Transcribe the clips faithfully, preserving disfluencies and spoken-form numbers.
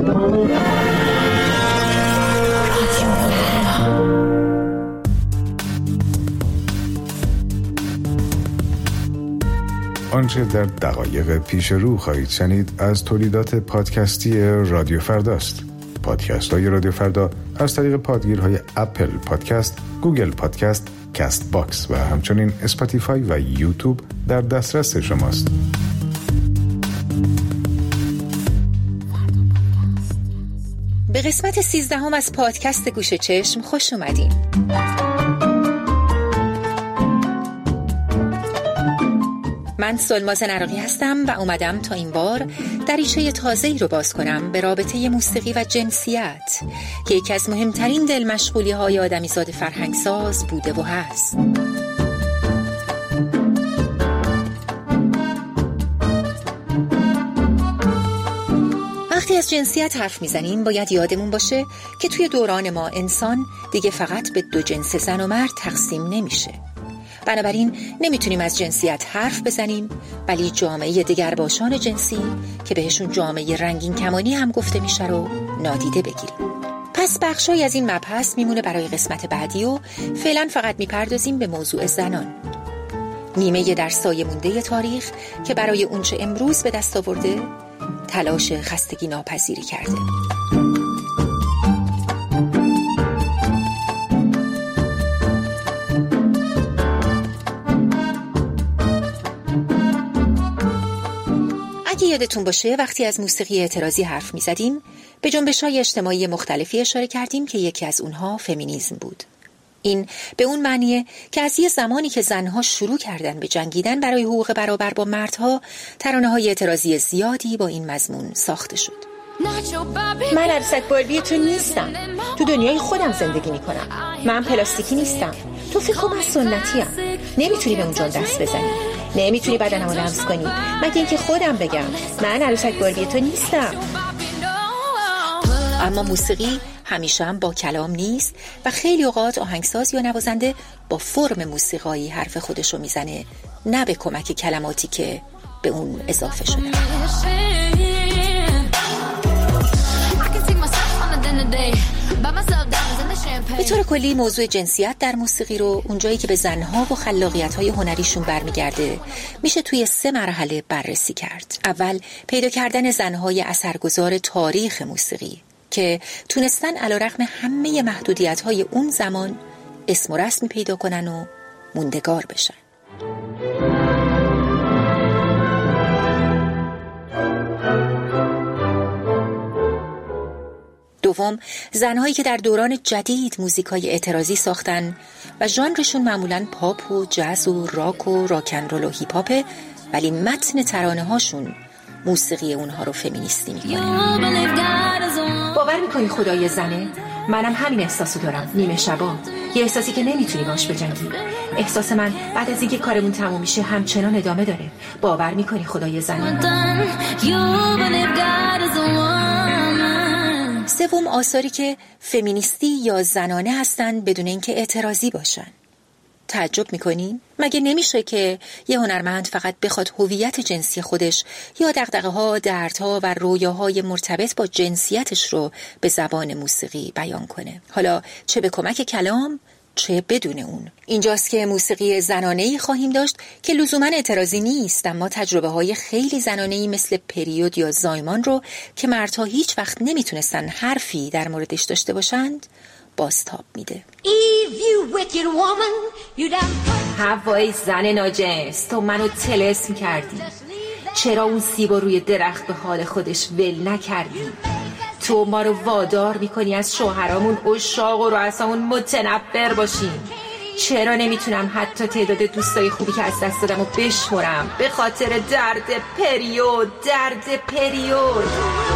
آنچه در دقایق پیش رو خواهید شنید از تولیدات پادکستی رادیو فرداست. پادکست های رادیو فردا از طریق پادگیرهای اپل پادکست، گوگل پادکست، کست باکس و همچنین اسپاتیفای و یوتیوب در دسترس شماست. به قسمت سیزدهم از پادکست گوش چشم خوش اومدین. من سلماز نراقی هستم و اومدم تا این بار دریچه تازه‌ای رو باز کنم به رابطه موسیقی و جنسیت که یکی از مهمترین دل مشغولی های آدمیزاد فرهنگساز بوده و هست. وقتی از جنسیت حرف میزنیم باید یادمون باشه که توی دوران ما انسان دیگه فقط به دو جنس زن و مرد تقسیم نمیشه. بنابراین نمیتونیم از جنسیت حرف بزنیم، ولی جامعه دگرباشان جنسی که بهشون جامعه رنگین کمانی هم گفته میشه رو نادیده بگیریم. پس بخشای از این مبحث میمونه برای قسمت بعدی و فعلا فقط میپردازیم به موضوع زنان، نیمه در سایه مونده تاریخ که برای اونچه امروز به دست آورده تلاش خستگی ناپذیری کرده. اگه یادتون باشه وقتی از موسیقی اعتراضی حرف می زدیم به جنبش‌های اجتماعی مختلفی اشاره کردیم که یکی از اونها فمینیسم بود. این به اون معنیه که از یه زمانی که زنها شروع کردن به جنگیدن برای حقوق برابر با مردها، ترانه‌های اعتراضی زیادی با این مضمون ساخته شد. من عروسک باربی تو نیستم، تو دنیای خودم زندگی میکنم. من پلاستیکی نیستم، تو فکر کنم من سنتیم. نمیتونی به اونجا دست بزنی، نمیتونی بدنمو لمس کنی مگه اینکه خودم بگم من عروسک باربی تو نیستم. اما موسیقی همیشه هم با کلام نیست و خیلی اوقات آهنگساز یا نوازنده با فرم موسیقایی حرف خودشو میزنه، نه به کمک کلماتی که به اون اضافه شده. به طور کلی موضوع جنسیت در موسیقی رو اونجایی که به زنها و خلاقیت‌های هنریشون برمیگرده میشه توی سه مرحله بررسی کرد. اول پیدا کردن زنهای اثرگذار تاریخ موسیقی که تونستن علیرغم همه محدودیت‌های اون زمان اسم و رسمی پیدا کنن و موندگار بشن. دوم، زنهایی که در دوران جدید موزیکای اعتراضی ساختن و ژانرشون معمولاً پاپ و جاز و راک و راکن رول و هیپ هاپه، ولی متن ترانه هاشون موسیقی اونها رو فمینیستی میکنه. باور میکنی خدای زنه؟ منم همین احساسو دارم، نیمه شبا، یه احساسی که نمیتونی باش بجنگی. احساس من بعد از اینکه کارمون تموم میشه همچنان ادامه داره. باور میکنی خدای زنه؟ سوم، آثاری که فمینیستی یا زنانه هستن بدون اینکه اعتراضی باشن. تعجب میکنین؟ مگه نمیشه که یه هنرمند فقط بخواد هویت جنسی خودش یا دغدغه‌ها، دردها و رویاهای مرتبط با جنسیتش رو به زبان موسیقی بیان کنه؟ حالا چه به کمک کلام چه بدون اون. اینجاست که موسیقی زنانه‌ای خواهیم داشت که لزوماً اعتراضی نیست، اما تجربه‌های خیلی زنانه‌ای مثل پریود یا زایمان رو که مردها هیچ وقت نمیتونستن حرفی در موردش داشته باشند بازتاب میده. هوای زن ناجنس، تو منو طلسم کردی. چرا اون سیبا روی درخت به حال خودش ول نکردی؟ تو ما رو وادار میکنی از شوهرامون عشاق و رؤسامون متنفر باشیم. چرا نمیتونم حتی تعداد دوستای خوبی که از دست دادم رو بشمرم به خاطر درد پریود؟ درد پریود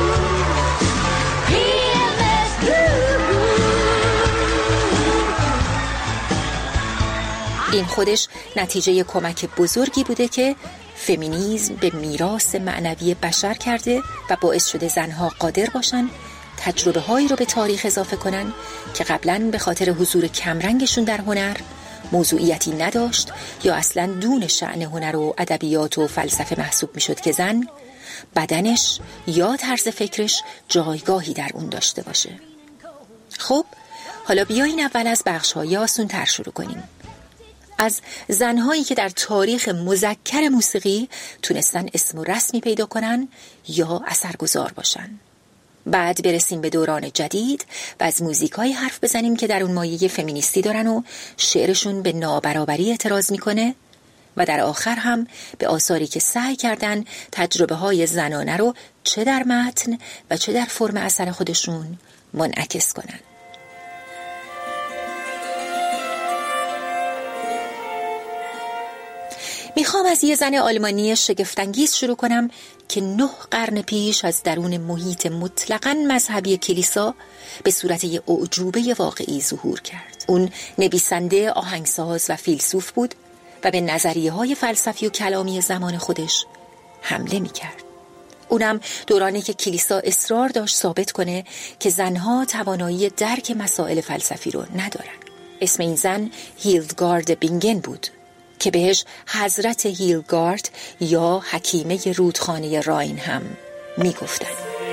این خودش نتیجه کمک بزرگی بوده که فمینیسم به میراث معنوی بشر کرده و باعث شده زنها قادر باشن تجربه هایی رو به تاریخ اضافه کنن که قبلا به خاطر حضور کمرنگشون در هنر موضوعیتی نداشت یا اصلا دون شأن هنر و ادبیات و فلسفه محسوب می شد که زن بدنش یا طرز فکرش جایگاهی در اون داشته باشه. خب حالا بیایین اول از بخش‌های آسون تر شروع کنیم. از زنهایی که در تاریخ مذکر موسیقی تونستن اسم و رسمی پیدا کنن یا اثرگذار باشن. بعد برسیم به دوران جدید و از موزیکایی حرف بزنیم که در اون مایه فمینیستی دارن و شعرشون به نابرابری اعتراض میکنه و در آخر هم به آثاری که سعی کردن تجربه های زنانه رو چه در متن و چه در فرم اثر خودشون منعکس کنن. میخوام از یه زن آلمانی شگفت‌انگیز شروع کنم که نه قرن پیش از درون محیط مطلقاً مذهبی کلیسا به صورت یه اعجوبه واقعی ظهور کرد. اون نویسنده، آهنگساز و فیلسوف بود و به نظریه‌های فلسفی و کلامی زمان خودش حمله میکرد. اونم دورانی که کلیسا اصرار داشت ثابت کنه که زنها توانایی درک مسائل فلسفی رو ندارن. اسم این زن هیلدگارد بینگن بود که بهش حضرت هیلدگارد یا حکیمه رودخانه راین هم میگفتن.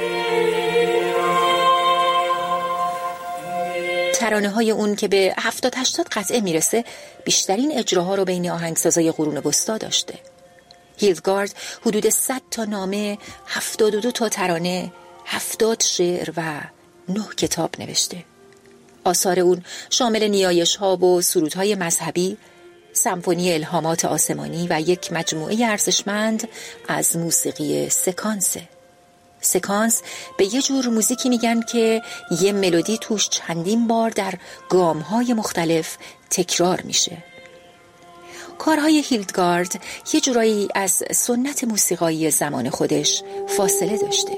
ترانه های اون که به هفتاد هشتاد قطعه میرسه بیشترین اجراها رو بین آهنگسازای قرون وسطا داشته. هیلدگارد حدود صد تا نامه، هفتاد و دو تا ترانه، هفتاد شعر و نه کتاب نوشته. آثار اون شامل نیایش ها و سرودهای مذهبی، سمفونی الهامات آسمانی و یک مجموعه ارزشمند از موسیقی سکانسه. سکانس به یه جور موزیکی میگن که یه ملودی توش چندین بار در گام‌های مختلف تکرار میشه. کارهای هیلدگارد یه جورایی از سنت موسیقایی زمان خودش فاصله داشته.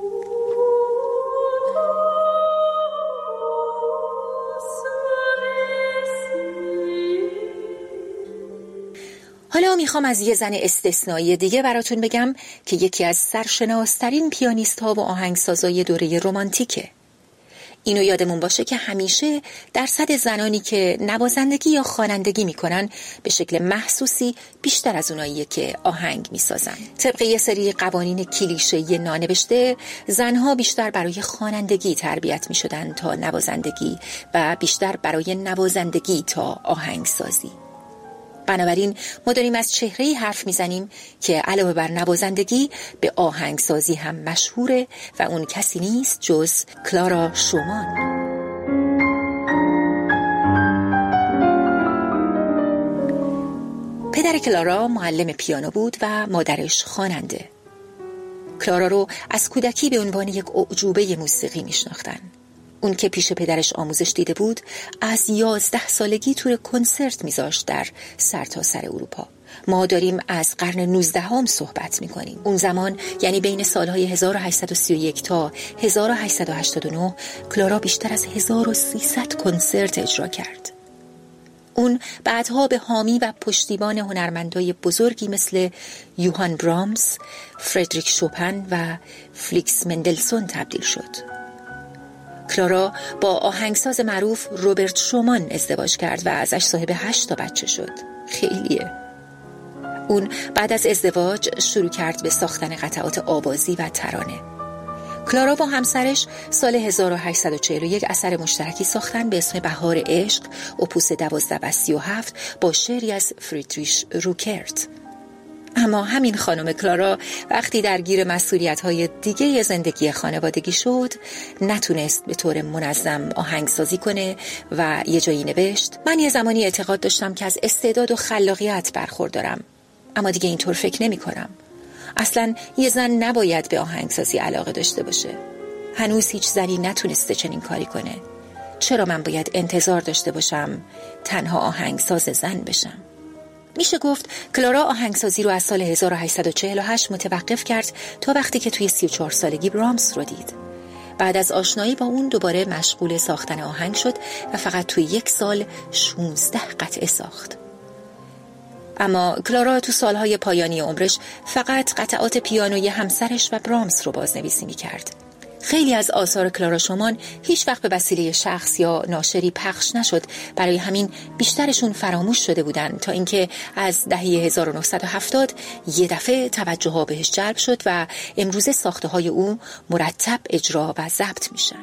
حالا میخوام از یه زن استثنایی دیگه براتون بگم که یکی از سرشناسترین پیانیست ها و آهنگسازای دوره رمانتیکه. اینو یادمون باشه که همیشه درصد زنانی که نوازندگی یا خوانندگی میکنن به شکل محسوسی بیشتر از اوناییه که آهنگ میسازن. طبق یه سری قوانین کلیشه‌ای نانوشته، زنها بیشتر برای خوانندگی تربیت میشدن تا نوازندگی و بیشتر برای نوازندگی تا آهنگسازی. بنابراین ما داریم از چهره‌ای حرف میزنیم که علاوه بر نوازندگی به آهنگسازی هم مشهوره و اون کسی نیست جز کلارا شومان. پدر کلارا معلم پیانو بود و مادرش خواننده. کلارا رو از کودکی به عنوان یک اعجوبه موسیقی میشناختن. اون که پیش پدرش آموزش دیده بود از یازده سالگی تور کنسرت میذاشت در سرتاسر سر اروپا. ما داریم از قرن نوزدهم صحبت میکنیم. اون زمان یعنی بین سالهای هزار و هشتصد و سی و یک تا هزار و هشتصد و هشتاد و نه کلارا بیشتر از هزار و سیصد کنسرت اجرا کرد. اون بعدها به حامی و پشتیبان هنرمندای بزرگی مثل یوهان برامس، فردریک شوپن و فلیکس مندلسون تبدیل شد. کلارا با آهنگساز معروف روبرت شومان ازدواج کرد و ازش صاحب هشت تا بچه شد. خیلیه. اون بعد از ازدواج شروع کرد به ساختن قطعات آوازی و ترانه. کلارا و همسرش سال هزار و هشتصد و چهل و یک اثر مشترکی ساختن به اسم بهار عشق، اپوس دوازده و سی و هفت با شعری از فریدریش روکرت. اما همین خانم کلارا وقتی درگیر مسئولیت‌های دیگه زندگی خانوادگی شد نتونست به طور منظم آهنگسازی کنه و یه جایی نوشت: من یه زمانی اعتقاد داشتم که از استعداد و خلاقیت برخوردارم، اما دیگه اینطور فکر نمی کنم. اصلا یه زن نباید به آهنگسازی علاقه داشته باشه. هنوز هیچ زنی نتونسته چنین کاری کنه. چرا من باید انتظار داشته باشم تنها آهنگساز زن بشم؟ میشه گفت کلارا آهنگسازی رو از سال هزار و هشتصد و چهل و هشت متوقف کرد تا وقتی که توی سی و چهار سالگی برامس رو دید. بعد از آشنایی با اون دوباره مشغول ساختن آهنگ شد و فقط توی یک سال شانزده قطعه ساخت. اما کلارا تو سالهای پایانی عمرش فقط قطعات پیانوی همسرش و برامس رو بازنویسی می‌کرد. خیلی از آثار کلارا شومان هیچ وقت به وسیله شخص یا ناشری پخش نشد، برای همین بیشترشون فراموش شده بودن تا اینکه از دهه هزار و نهصد و هفتاد یه دفعه توجه ها بهش جلب شد و امروزه ساخته های او مرتب اجرا و ضبط میشن.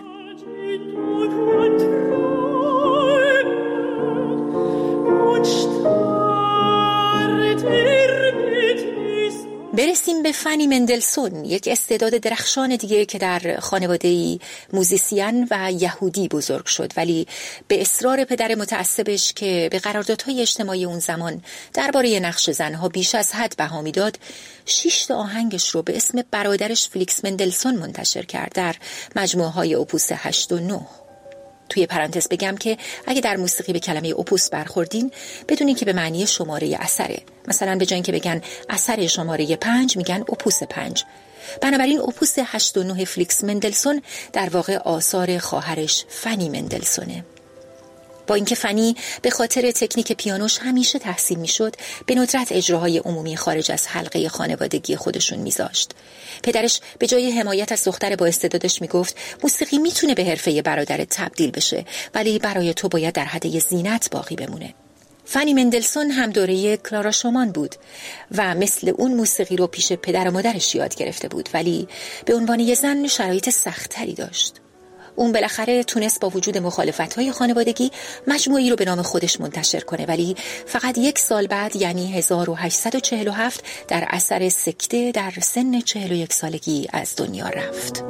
برسیم به فنی مندلسون، یک استعداد درخشان دیگه که در خانواده‌ای موزیسین و یهودی بزرگ شد، ولی به اصرار پدر متعصبش که به قراردادهای اجتماعی اون زمان درباره نقش زنها بیش از حد بها میداد، شش تا آهنگش رو به اسم برادرش فلیکس مندلسون منتشر کرد در مجموعه‌های اپوس هشت و نه. توی پرانتز بگم که اگه در موسیقی به کلمه اپوس برخوردین بدونین که به معنی شماره اثره. مثلا به جای اینکه بگن اثر شماره پنج میگن اپوس پنج. بنابراین اپوس هشت و نه فلیکس مندلسون در واقع آثار خواهرش فنی مندلسونه. با اینکه فنی به خاطر تکنیک پیانوش همیشه تحسین میشد، به ندرت اجراهای عمومی خارج از حلقه خانوادگی خودشون میذاشت. پدرش به جای حمایت از دختر با استعدادش میگفت موسیقی میتونه به حرفه برادرت تبدیل بشه، ولی برای تو باید در حد زینت باقی بمونه. فنی مندلسون هم دوره کلارا شومان بود و مثل اون موسیقی رو پیش پدر و مادرش یاد گرفته بود، ولی به عنوان یه زن شرایط سخت‌تری داشت. اون بالاخره تونست با وجود مخالفت‌های خانوادگی مجموعه‌ای رو به نام خودش منتشر کنه، ولی فقط یک سال بعد یعنی هزار و هشتصد و چهل و هفت در اثر سکته در سن چهل و یک سالگی از دنیا رفت.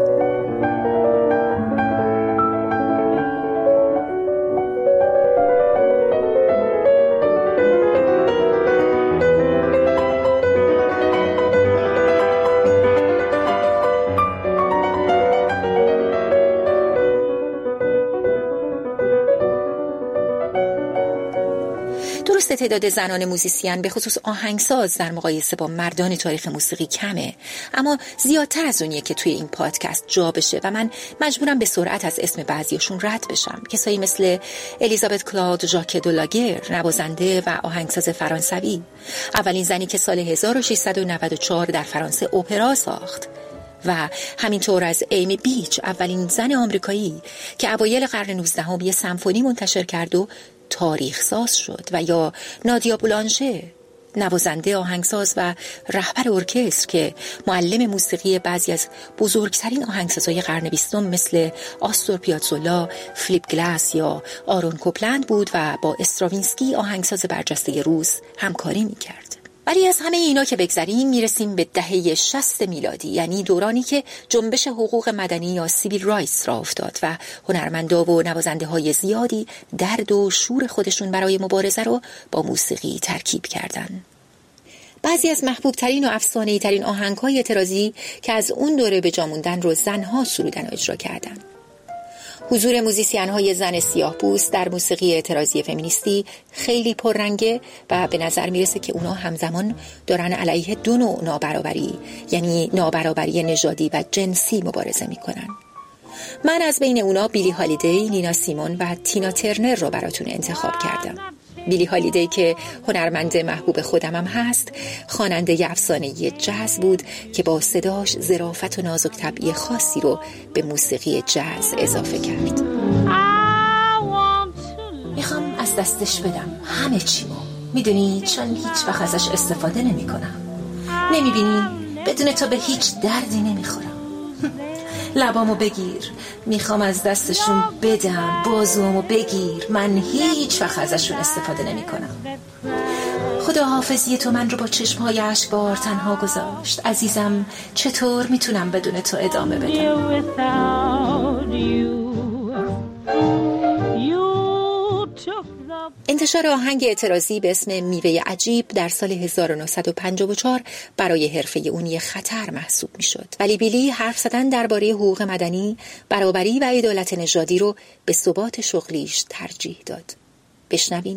تعداد زنان موزیسین به خصوص آهنگساز در مقایسه با مردان تاریخ موسیقی کمه، اما زیادتر از اونیه که توی این پادکست جا بشه و من مجبورم به سرعت از اسم بعضیاشون رد بشم. کسایی مثل الیزابت کلاد ژاک دولاگر، نوازنده و آهنگساز فرانسوی، اولین زنی که سال هزار و ششصد و نود و چهار در فرانسه اپرا ساخت، و همینطور از ایمی بیچ، اولین زن آمریکایی که اوایل قرن نوزدهم یه سمفونی منتشر کرد و تاریخ ساز شد، و یا نادیا بولانشه، نوازنده، آهنگساز و رهبر ارکستر که معلم موسیقی بعضی از بزرگترین آهنگسازهای قرن بیستم مثل آستور پیازولا، فلیپ گلاس یا آرون کوپلند بود و با استراوینسکی آهنگساز برجسته روس همکاری میکرد. ولی از همه اینا که بگذریم میرسیم به دهه شصت میلادی، یعنی دورانی که جنبش حقوق مدنی یا سیویل رایتس را افتاد و هنرمندا و نوازنده های زیادی درد و شور خودشون برای مبارزه رو با موسیقی ترکیب کردن. بعضی از محبوب ترین و افسانه‌ای ترین آهنگ‌های اعتراضی که از اون دوره به جا موندن رو زنها سرودن و اجرا کردن. حضور موزیسین‌های زن سیاه‌پوست در موسیقی اعتراضی فمینیستی خیلی پررنگه و به نظر میرسه که اونا همزمان دارن علیه دو نوع نابرابری، یعنی نابرابری نژادی و جنسی مبارزه میکنن. من از بین اونا بیلی هالیدی، نینا سیمون و تینا ترنر رو براتون انتخاب کردم. بیلی هالیدی که هنرمند محبوب خودم هم هست، خواننده افسانه‌ای جاز بود که با صداش ظرافت و نازک طبعی خاصی رو به موسیقی جاز اضافه کرد. میخوام از دستش بدم همه چیمو، میدونی، چون هیچ وقت ازش استفاده نمی کنم. نمیبینی؟ بدون تو به هیچ دردی نمیخورم. لبامو بگیر، میخوام از دستشون بدم، بازوامو بگیر، من هیچ وقت ازشون استفاده نمی کنم. خدا حافظی تو من رو با چشمهای اشکبار تنها گذاشت. عزیزم، چطور میتونم بدون تو ادامه بدم؟ انتشار آهنگ اعتراضی به اسم میوه عجیب در سال هزار و نهصد و پنجاه و چهار برای حرفه اون یه خطر محسوب می شد. ولی بیلی حرف زدن درباره حقوق مدنی، برابری و عدالت نژادی رو به ثبات شغلیش ترجیح داد. بشنوین.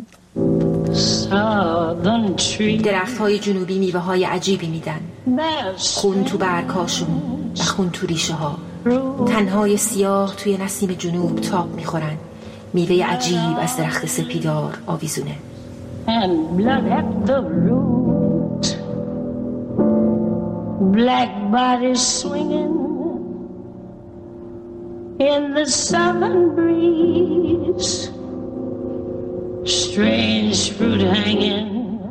درخت‌های جنوبی میوه‌های عجیبی میدن، خون تو برگ‌هاشون و خون تو ریشه ها. تنهای سیاه توی نسیم جنوب تاب میخورن. میوه عجیب از درخت سپیدار آویزونه. And blood at the root, black bodies swinging, in the southern breeze, strange fruit hanging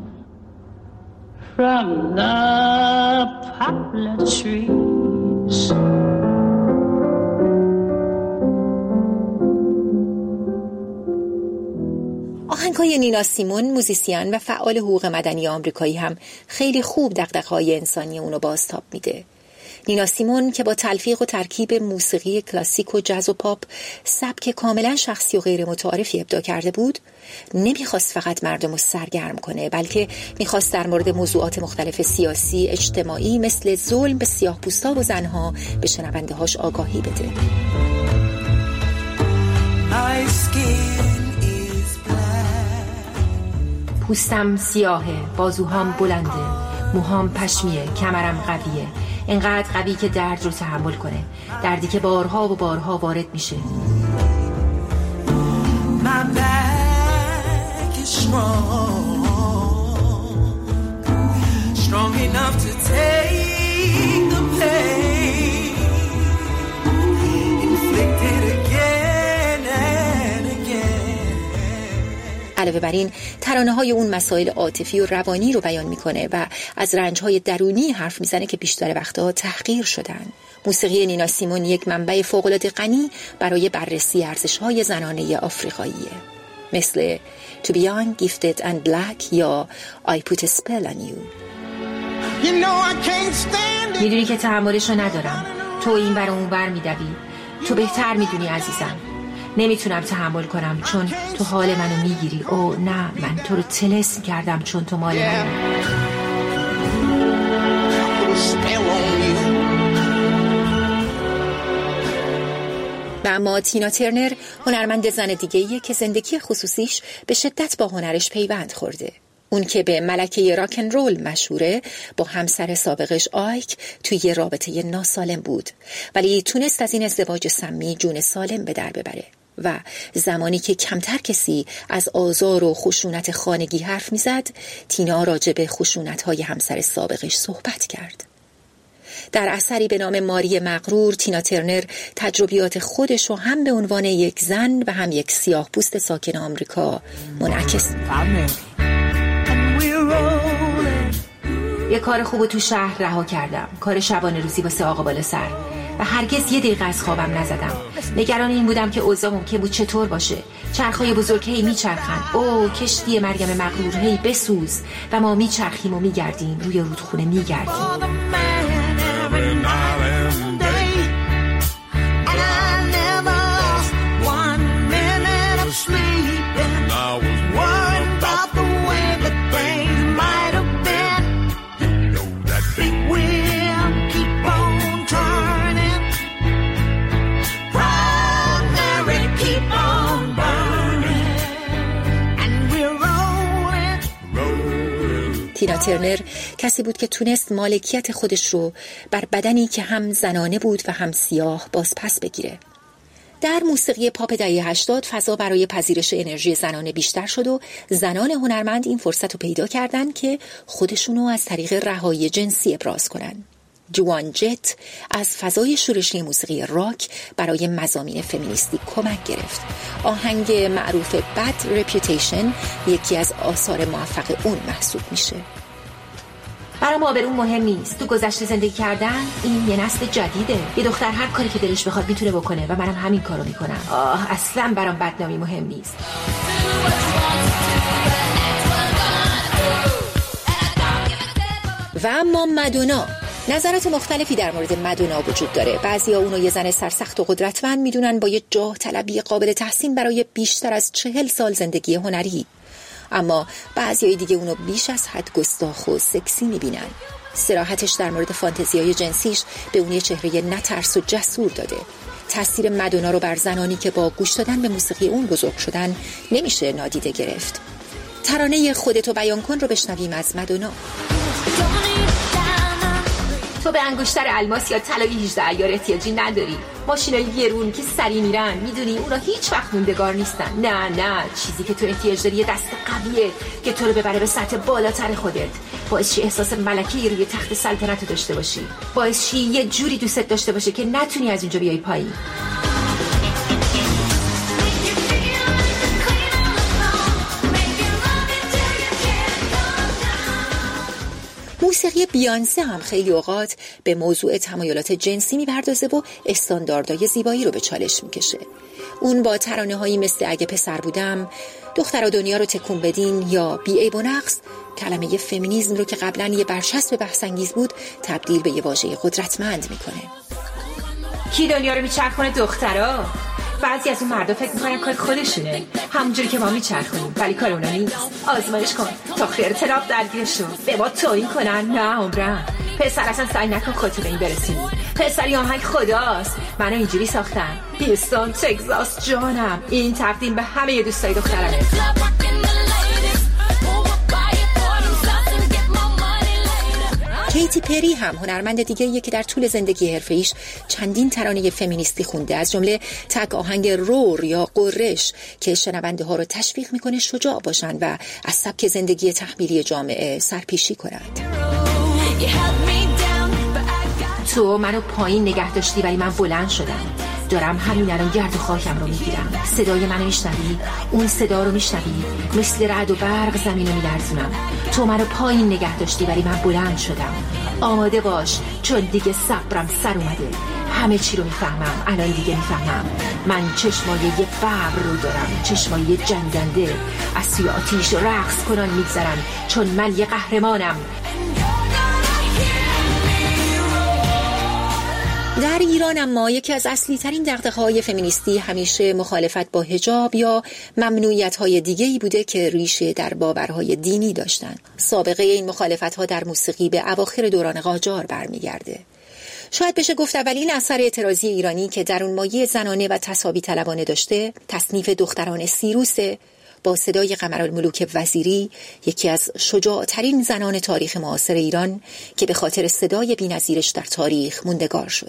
from the poplar trees. آهنگ‌های نینا سیمون، موزیسین و فعال حقوق مدنی آمریکایی، هم خیلی خوب دغدغه‌های انسانی اونو بازتاب میده. نینا سیمون که با تلفیق و ترکیب موسیقی کلاسیک و جاز و پاپ سبک کاملا شخصی و غیر متعارفی ابداع کرده بود، نمیخواست فقط مردم رو سرگرم کنه، بلکه میخواست در مورد موضوعات مختلف سیاسی، اجتماعی مثل ظلم به سیاه‌پوستا و زنها به شنونده هاش آگاهی بده. پوستم سیاهه، بازوهام بلنده، موهام پشمیه، کمرم قویه، اینقدر قوی که درد رو تحمل کنه، دردی که بارها و بارها وارد میشه. My back is strong, strong enough to take the pain inflicted again and again. علاوه بر این ترانه‌های اون مسائل عاطفی و روانی رو بیان میکنه و از رنج‌های درونی حرف میزنه که بیشتر وقتها تحقیر شدن. موسیقی نینا سیمون یک منبع فوق‌العاده غنی برای بررسی ارزش‌های زنانه آفریقاییه، مثل To Be Young, Gifted and Black یا I Put a Spell on You. You know I can't stand it. میدونی که تحملش رو ندارم، تو این بر اون بر میدوی، تو بهتر میدونی عزیزم. نمیتونم تحمل کنم چون تو حال منو میگیری. او نه، من تو رو طلسم کردم چون تو مال منی. و اما تینا ترنر هنرمند زن دیگه‌ایه که زندگی خصوصیش به شدت با هنرش پیوند خورده. اون که به ملکه راکن رول مشهوره، با همسر سابقش آیک توی یه رابطه ناسالم بود، ولی تونست از این ازدواج سمی جون سالم به در ببره. و زمانی که کمتر کسی از آزار و خشونت خانگی حرف میزد، تینا راجع به خشونت‌های همسر سابقش صحبت کرد. در اثری به نام ماری مغرور، تینا ترنر تجربیات خودش رو هم به عنوان یک زن و هم یک سیاه پوست ساکن آمریکا منعکس می‌کنه. یه کار خوبو تو شهر رها کردم، کار شبانه روزی واسه آقا بالا سر، و هرگز یه دقیقه از خوابم نزدم. نگران این بودم که اوضاع ممکن بود چطور باشه. چرخای بزرگ هی میچرخن، او کشتی مریم مغرور هی بسوز، و ما میچرخیم و میگردیم، روی رودخونه میگردیم. تینا ترنر کسی بود که تونست مالکیت خودش رو بر بدنی که هم زنانه بود و هم سیاه باز پس بگیره. در موسیقی پاپ دهه هشتاد فضا برای پذیرش انرژی زنانه بیشتر شد و زنان هنرمند این فرصت رو پیدا کردن که خودشونو از طریق رهایی جنسی ابراز کنن. جوان جت از فضای شورشی موسیقی راک برای مضامین فمینیستی کمک گرفت. آهنگ معروف Bad Reputation یکی از آثار موفق اون محسوب میشه. برام آبرون مهم نیست. تو گذشته زندگی کردن، این یه نسل جدیده. یه دختر هر کاری که دلش بخواد میتونه بکنه و منم همین کارو میکنم. آه اصلا برام بدنامی مهم نیست. و اما مادونا، نظرات مختلفی در مورد مادونا وجود داره. بعضیا اونو یه زن سرسخت و قدرتمند میدونن با یه جاه طلبی قابل تحسین برای بیشتر از چهل سال زندگی هنری، اما بعضیای دیگه اونو بیش از حد گستاخ و سکسی میبینن. صراحتش در مورد فانتزیای جنسیش به اون یه چهره نترس و جسور داده. تاثیر مادونا رو بر زنانی که با گوش دادن به موسیقی اون بزرگ شدن نمیشه نادیده گرفت. ترانه خودتو بیان کن رو بشنویم از مادونا. تو به انگشتر الماس یا طلای هجده عیار احتیاجی نداری. ماشینای گرون که سری میرن، میدونی اونا هیچ وقت موندگار نیستن. نه نه، چیزی که تو احتیاج داری یه دست قویه که تو رو ببره به سطح بالاتر خودت. باعث شی احساس ملکه‌ای روی تخت سلطنت داشته باشی. باعث شی یه جوری دوست داشته باشه که نتونی از اینجا بیای پایین. موسیقی بیانسه هم خیلی اوقات به موضوع تمایلات جنسی میپردازه و استانداردهای زیبایی رو به چالش میکشه. اون با ترانه‌هایی مثل اگه پسر بودم، دخترا دنیا رو تکون بدین یا بی عیب و نقص کلمه فمینیسم رو که قبلا یه برچسب بحث‌انگیز بود تبدیل به یه واژه قدرتمند میکنه. کی دنیا رو میچرخونه؟ دخترا. بعضی از اون مردا فکر میکنن کار خودشونه، همونجوری که ما میچرخونیم، ولی کار اونا نیست. آزمایش کن تا خیر تراب درگیرشون به ما توهین کنن. نه عمرم پسر اصلا سعی نکن خودتو به این برسونی. پسری آهنگ خداست، منو اینجوری ساختن. هیوستون تگزاس جانم، این تقدیم به همه دوستای دخترمه. کیتی پری هم هنرمند دیگریه که در طول زندگی حرفه‌ایش چندین ترانه فمینیستی خونده، از جمله تک آهنگ رور یا قرش که شنونده ها رو تشویق میکنه شجاع باشن و از سبک زندگی تحمیلی جامعه سرپیشی کنند. تو منو پایین نگه داشتی ولی من بلند شدم. دارم همین الان گرد و خاکم رو میگیرم. صدای منو میشنوی؟ اون صدا رو میشنوی؟ مثل رعد و برق زمین رو میلرزونم. تو منو پایین نگه داشتی ولی من بلند شدم. آماده باش چون دیگه صبرم سر اومده. همه چی رو میفهمم، الان دیگه میفهمم. من چشمای یه ببر رو دارم، چشمای یه جنگنده از سوی آتیش رقص کنان میگذرن، چون من یه قهرمانم. در ایران اما یکی از اصلی ترین دغدغه‌های فمینیستی همیشه مخالفت با حجاب یا ممنوعیت‌های دیگه‌ای بوده که ریشه در باورهای دینی داشتند. سابقه این مخالفت‌ها در موسیقی به اواخر دوران قاجار برمیگرده. شاید بشه گفت اولین اثر اعتراضی ایرانی که در اون مایه زنانه و تساوی طلبانه داشته، تصنیف دختران سیروسه با صدای قمرالملوک وزیری، یکی از شجاع‌ترین زنان تاریخ معاصر ایران که به خاطر صدای بی‌نظیرش در تاریخ موندگار شد.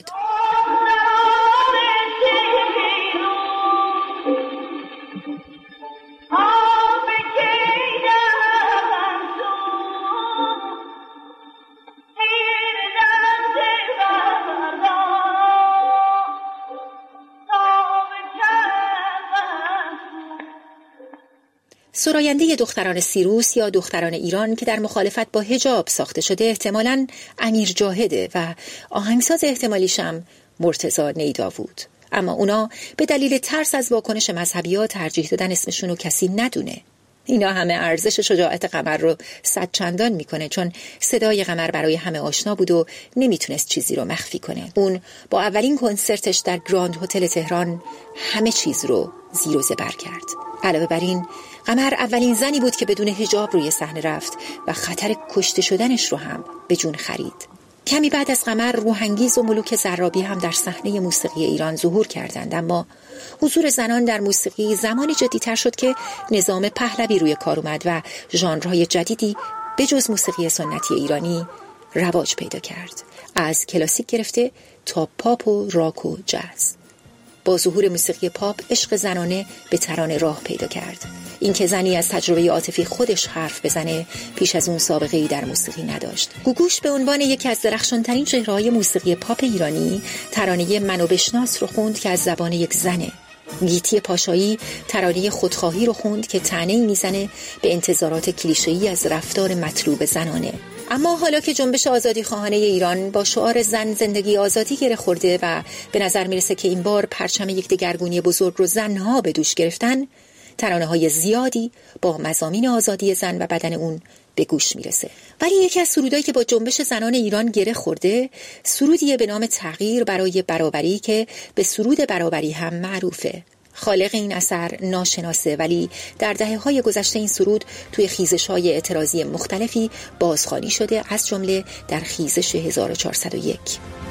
سراینده دختران سیروس یا دختران ایران که در مخالفت با حجاب ساخته شده احتمالاً امیر جاهده و آهنگساز احتمالیشم مرتضی نیداوود. اما اونا به دلیل ترس از واکنش مذهبی‌ها ترجیح دادن اسمشون رو کسی ندونه. اینا همه ارزش شجاعت قمر رو صد چندان میکنه، چون صدای قمر برای همه آشنا بود و نمیتونست چیزی رو مخفی کنه. اون با اولین کنسرتش در گراند هتل تهران همه چیز رو زیر و زبر کرد. علاوه بر این، قمر اولین زنی بود که بدون حجاب روی صحنه رفت و خطر کشته شدنش رو هم به جون خرید. کمی بعد از قمر روحانگیز و ملوک زرابی هم در صحنه موسیقی ایران ظهور کردند، اما حضور زنان در موسیقی زمانی جدی‌تر شد که نظام پهلوی روی کار اومد و ژانرهای جدیدی به جز موسیقی سنتی ایرانی رواج پیدا کرد، از کلاسیک گرفته تا پاپ و راک و جاز. با ظهور موسیقی پاپ عشق زنانه به ترانه راه پیدا کرد. اینکه زنی از تجربه عاطفی خودش حرف بزنه پیش از اون سابقه‌ای در موسیقی نداشت. گوگوش به عنوان یکی از درخشان‌ترین چهره‌های موسیقی پاپ ایرانی ترانه منو بشناس رو خوند که از زبان یک زنه. گیتی پاشایی ترانه خودخواهی رو خوند که طعنه‌ای میزنه به انتظارات کلیشه‌ای از رفتار مطلوب زنانه. اما حالا که جنبش آزادی خواهانه ایران با شعار زن زندگی آزادی گره خورده و به نظر میرسه که این بار پرچم یک دگرگونی بزرگ رو زنها به دوش گرفتن، ترانه‌های زیادی با مضامین آزادی زن و بدن اون به گوش میرسه. ولی یکی از سرودایی که با جنبش زنان ایران گره خورده، سرودیه به نام تغییر برای برابری که به سرود برابری هم معروفه. خالق این اثر ناشناسه، ولی در دهه‌های گذشته این سرود توی خیزش‌های اعتراضی مختلفی بازخوانی شده، از جمله در خیزش هزار و چهارصد و یک.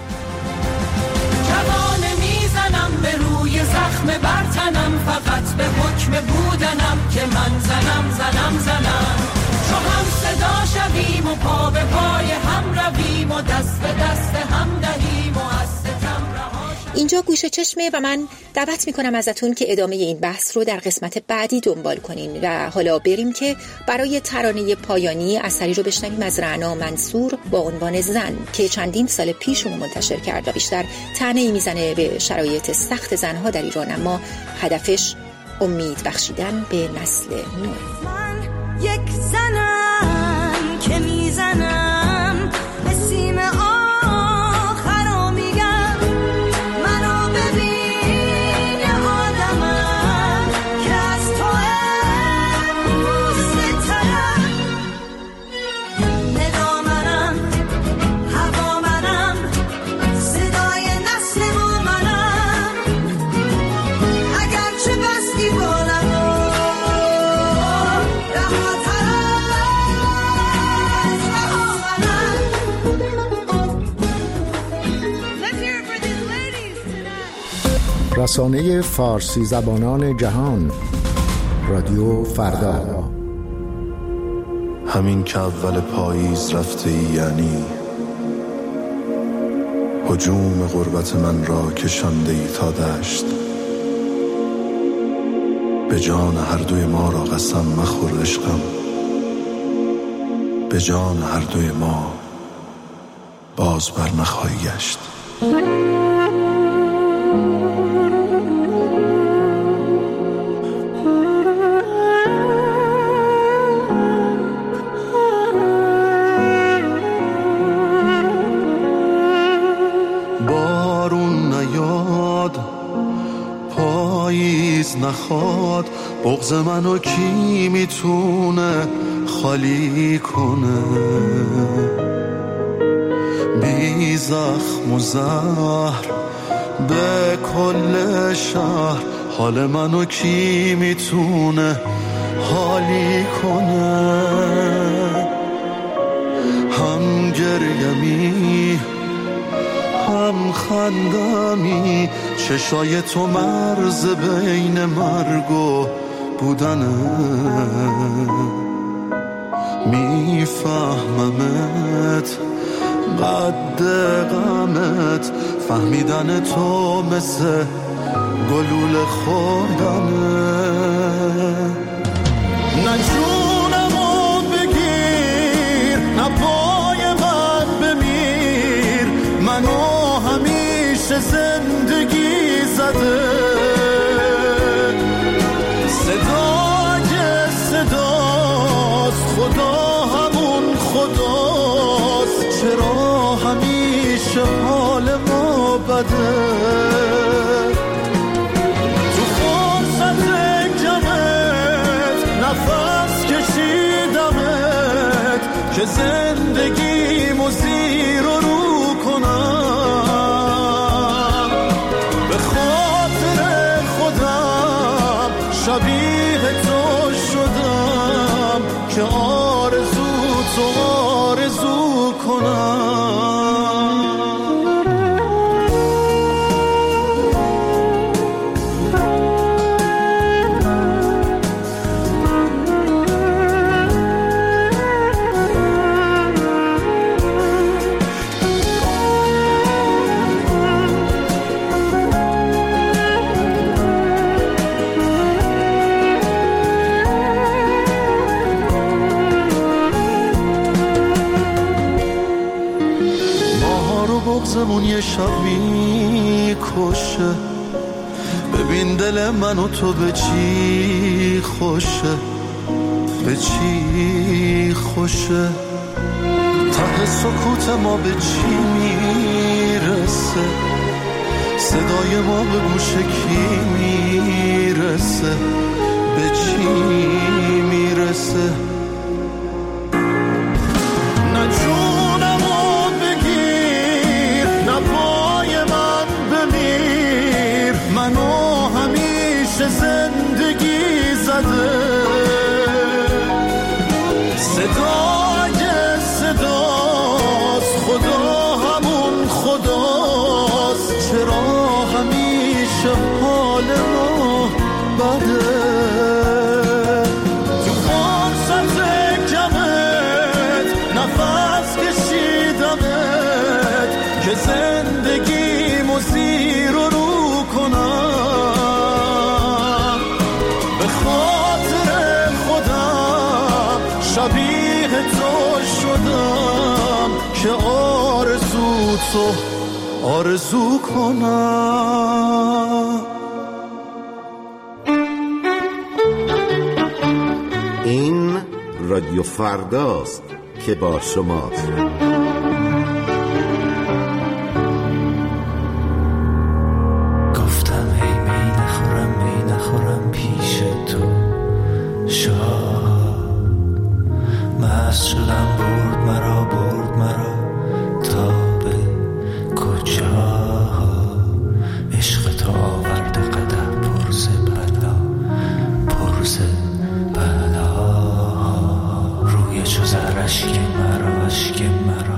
جوانه میزنم به روی زخم برتنم، فقط به حکم بودنم که من زنم زنم زنم. چو هم صدا شویم و پا به پای هم رویم و دست به دست هم دهیم و از ستم رها. اینجا گوشه چشمه و من دعوت میکنم ازتون که ادامه این بحث رو در قسمت بعدی دنبال کنین و حالا بریم که برای ترانه پایانی اثری رو بشنویم از رعنا منصور با عنوان زن که چندین سال پیش اون منتشر کرد و بیشتر طعنه‌ای میزنه به شرایط سخت زنها در ایران، اما هدفش امید بخشیدن به نسل نو. من یک زنم که میزنم رسانه فارسی زبانان جهان، رادیو فردا. همین که اول پاییز رفته ای، یعنی هجوم غربت من را کشانده ای تا دشت. به جان هر دوی ما را قسم مخور عشقم، به جان هر دوی ما باز بر نخواهی گشت. بارون نیاد، پاییز نخواد، بغض منو کی میتونه خالی کنه؟ بی زخم و زهر به کل شهر، حال منو کی میتونه حالی کنه؟ هم گریمی هم خندمی، چشای تو مرز بین مرگ و بودنه. میفهممت قد غمت، فهمیدن تو مثل گلوله خوردنه. نه جونمو بگیر، نه پای من بمیر، منو همیشه زندگی زده. صدای صداست، خدا همون خداست، چرا همیشه حال ما بده؟ تو فرصت کمت نفس کشیدمت که زندگیمو زیر و رو کنم. به خاطر خودم شبیه تو شدم که آرزو تو آرزو کنم. بغضمون یه شب میکشه، ببین دل من و تو به چی خوشه، به چی خوشه. ته سکوت ما به چی میرسه، صدای ما به گوش کی میرسه، به چی میرسه. نه جونمو بگیر، نه پای من بمیر، منو همیشه زندگی زده. صدای صداست، خدا همون خداست، چرا همیشه حال ما بده؟ تو فرصت کمت نفس کشیدمت که زندگیمو زیر و رو کنم. به خاطر خودم شبیه تو شدم که آرزو تو آرزو کنم. این رادیو فرداست که با شماست. گفتم هی می نخورم می نخورم پیش تو شاد، مست شدم برد مرا برد مرا تا به کجا. عشق تو آورده قدم پرز بلا پرز بلا، روی چو زر اشک مرا اشک مرا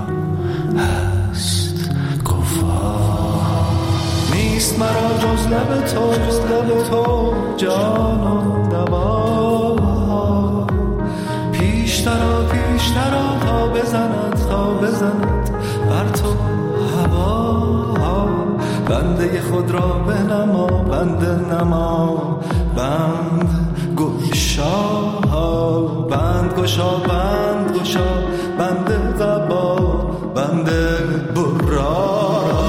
لب تو جز لب تو جان و دوا. پیشترا پیشترا تا بزند تا بزند بر تو هوا. بنده خود را بنما بنده نما بند گشا بند گشا بند گشا بند قبا بند برا.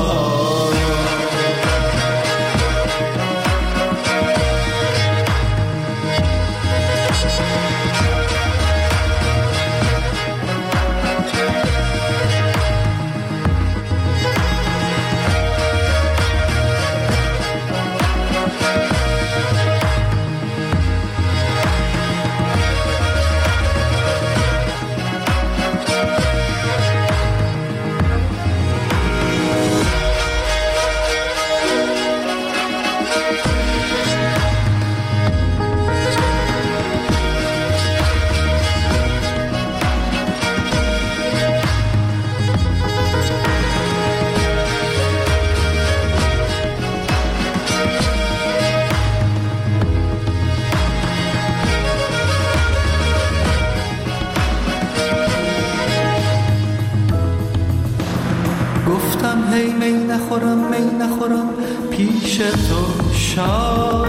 هی می نخورم می نخورم پیش تو شاه.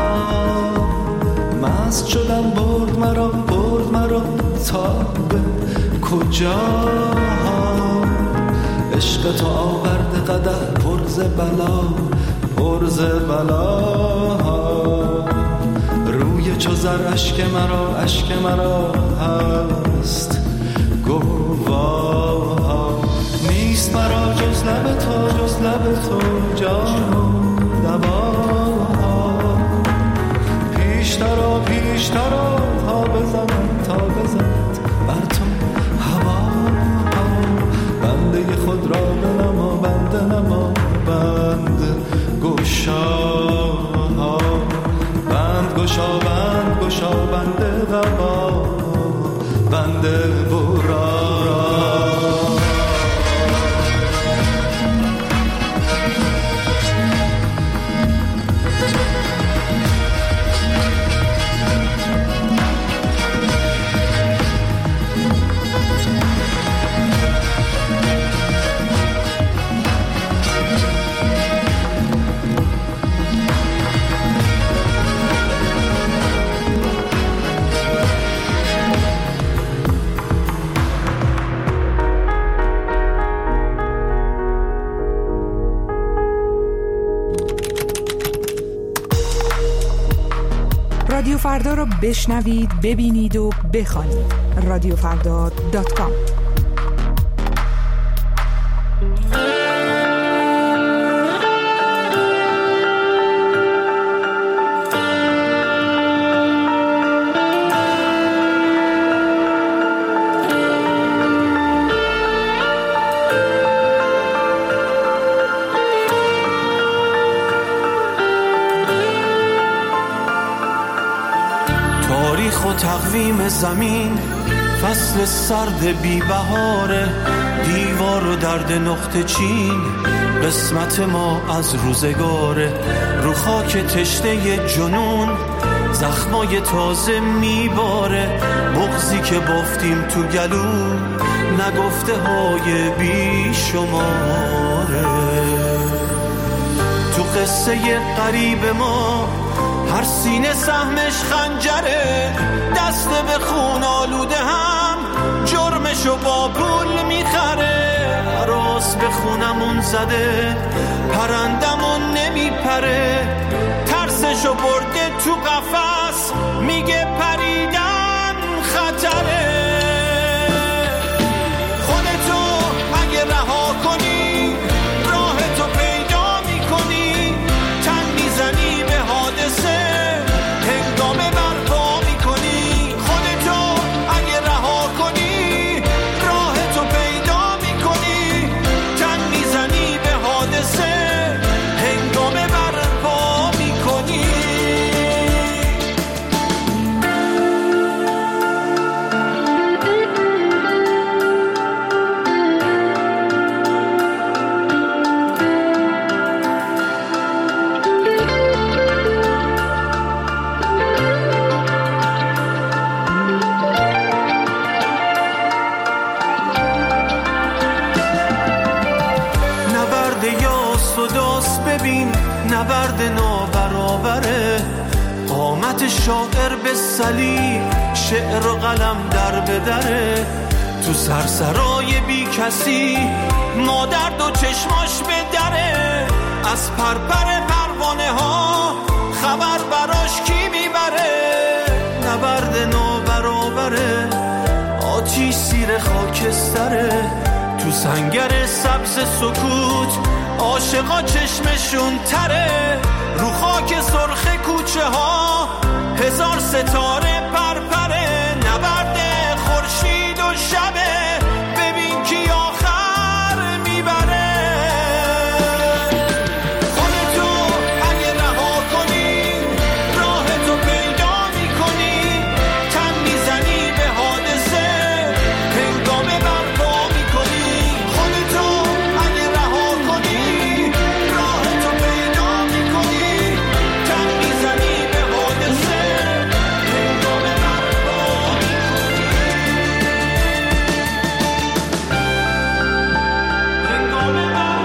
مست شدم برد مرا برد مرا تا به کجا. عشق تو آورد قدح پرز بلا پرز بلا. روی چو زر اشک مرا اشک مرا هست گواه. نیست مرا جز لب تو جز لب تو جان و دوا. پیشترا پیشترا تا بزند تا بزند بر تو هوا. بنده خود را بنما بنده نما بند گشا بند گشا بند گشا بند قبا بند برا. رادیو فردا رو بشنوید، ببینید و بخوانید. رادیو فردا دات کام. و تقویم زمین فصل سرد بی بهاره. دیوار و درد نقطه چین قسمت ما از روزگاره. رو خاک تشنه جنون زخمای تازه میباره. بغضی که بافتیم تو گلو نگفته های بی شماره. تو قصه قریب ما هر سینه سهمش خنجره. دست به خون آلوده هم جرمشو با پول میخره. عراس به خونمون زده پرندمون نمیپره. ترسشو برده تو قفس میگه پریدن خطره. خودتو اگه رها کنی راهتو پیدا میکنی. تن میزنی به حادثه هنگامه برپا میکنی. خودتو اگه رها کنی راهتو پیدا میکنی. تن میزنی به حادثه هنگامه برپا میکنی. شاعر به صلیب شعر و قلم در بدره، تو سرسرای بی کسی مادر دو چشماش به دره، از پرپر پروانه ها خبر براش کی میبره، نبرد نابرابره آتیش زیر خاکستره، تو سنگر سبز سکوت عاشقا چشمشون تره، رو خاک سرخ کوچه ها هزار ستاره پرپره، نبرد خورشید و شبه ببین کی آخر میبره. خودتو اگه رها کنی راه تو پیدا میکنی، تن میزنی به حادثه هنگامه برپا میکنی، خودتو اگه رها کنی راه تو پیدا میکنی، تن میزنی به حادثه هنگامه برپا میکنی، هنگامه برپا میکنی.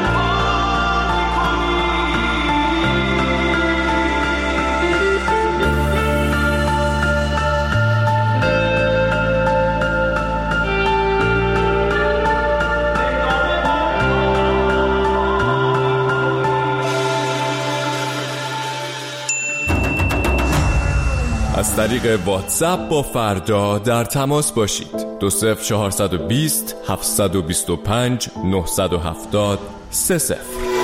از طریق واتساپ با فردا در تماس باشید. دو صفر چهارصد و بیست هفتصد و بیست و پنج نهصد و هفتاد سه صفر.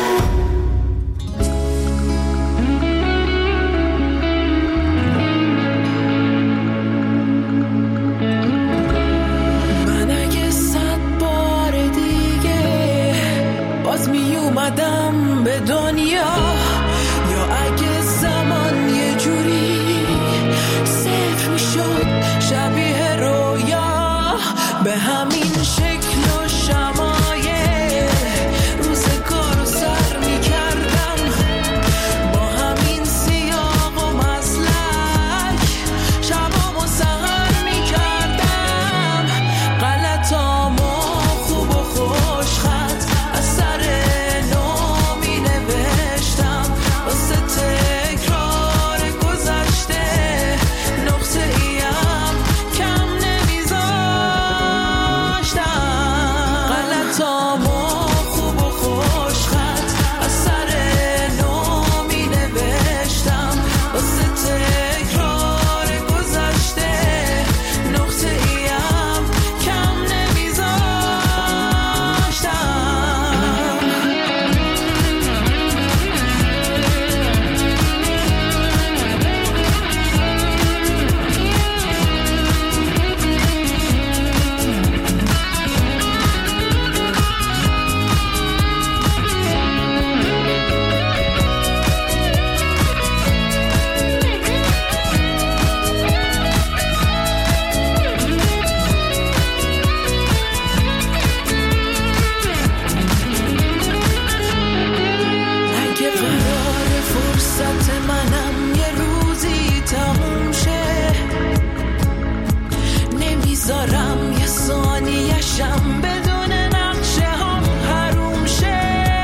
من اگه صد بار دیگه باز می اومدم به دنیا، یا اگه زمان یه جوری صفر می شد شبیه رویا، به همین شکل و شمایه روزگار رو سر می کردم، با همین سیاق و مسلک شبام و سهر می کردم، غلطامو خوب و خوش خط از سر نو می نوشتم، واسه تکرار گذشته نقطه ایم کم نمیذاشتم، غلطامو خوب و خوش خط از سر نو می نوشتم، واسه تکرار گذشته نقطه ایم کم نمیذاشتم. اگه قرار فرصت منم یه روزی تموم شه، نمیذارم یه ثانیه‌شم بدون نقشه هم حروم شه.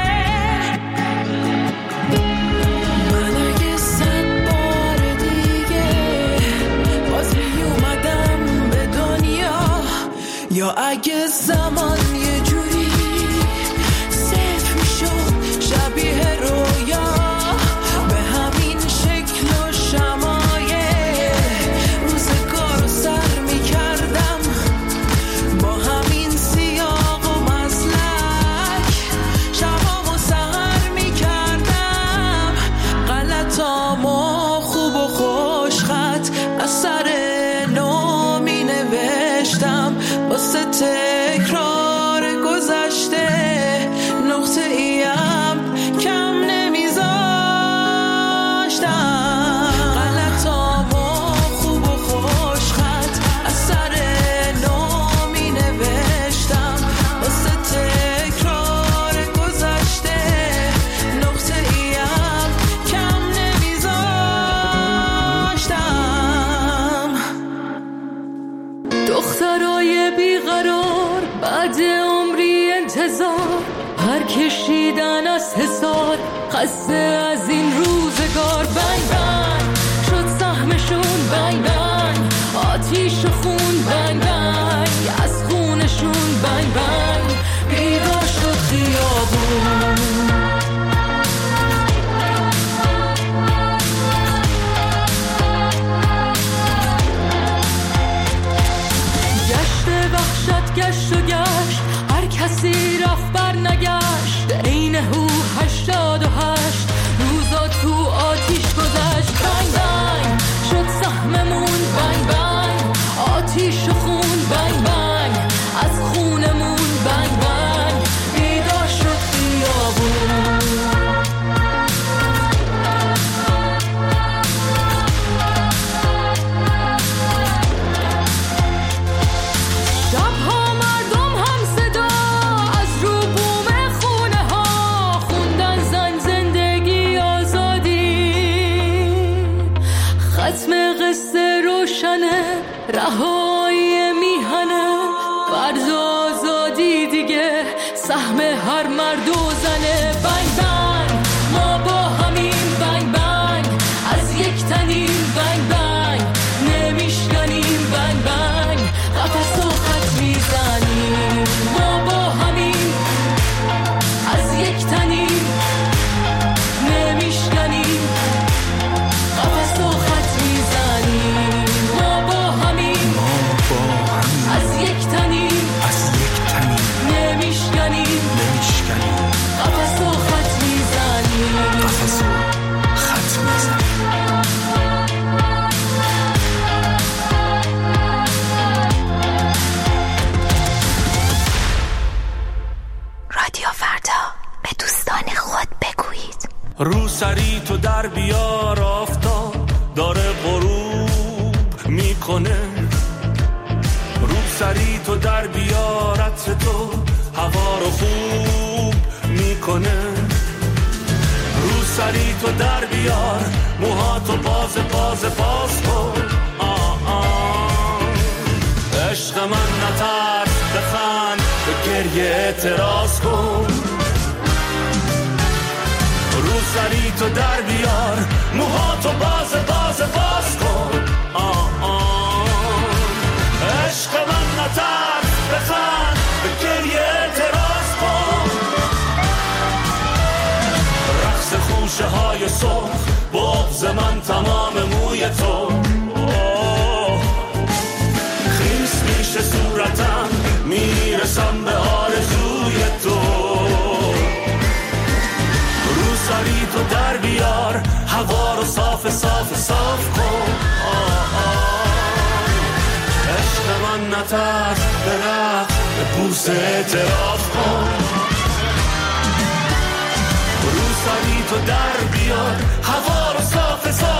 من اگه صد بار دیگه باز می اومدم به دنیا، یا اگه زمان یه جوری صفر می شد شبیه رویا، به همین شکل و شمایه روزگار رو سر می کردم، با همین سیاق و مسلک شبام و سهر می کردم، غلطامو خوب و خوش خط از سر نو می نوشتم، واسه تکرار گذشته نقطه ایم کم نمیذاشتم، غلطامو خوب و خوش خط از سر نو می نوشتم، واسه تکرار گذشته نقطه ایم کم نمیذاشتم. دخترای بیقرار بعد عمری انتظار هر کشیدن از حسار، خسته از این روزگار، بنگ بنگ شد سهمشون بنگ بنگ، آتیش و خون بنگ بنگ، از خونشون بنگ بنگ، بیدار شد خیابون. گشت وحشت گشت و گشت، هر کسی رفت بر نگشت، عین هو هشتاد و هشت روزا تو آتیش گذشت. بنگ بنگ شد سهممون، بنگ بنگ، آتیش و خون بنگ بنگ، از خونمون بنگ بنگ، بیدار شد خیابون. شبها مردم هم صدا از رو بوم خونه ها خوندن زن زندگی آزادی. ختم قصه روشنه، رهایی میهنه، فرض آزادی دیگه سهم هر مرد و زنه. بنگ بنگ ما با همین، بنگ بنگ از یک تنیم، بنگ بنگ نمیشکنیم، بنگ بنگ قفس و خط میزنیم. ما با همین از یک تنیم، نمیشکنیم، قفس و خط میزنیم. ما با همین از یک تنیم، نمیشکنیم، قفس و خط میزنیم. قفس و خط میزنیم. رادیو فردا، به دوستان خود بگویید. رو سری تو در بیار، آفتاب داره غروب میکنه. رو سری تو در بیار، عطر تو هوا رو خوب میکنه. رو سری تو در بیار، موهاتو باز باز باز کن. آه آه عشق من نترس، بخند، به گریه اعتراض کن. رو سری تو در بیار، موهاتو باز باز باز کن. آه آه عشق من نترس، بخند، به گریه اعتراض کن. رقص خوشه های سرخ، بغض من تمام موی تو. خیس میشه صورتم، میرسم به آرزوی تو. رو سری تو در بیار، هوا رو صاف صاف صاف کن. آه آه عشق من نترس، به رقص، به بوسه اعتراف کن. رو سری تو در بیار، هوا رو صاف صاف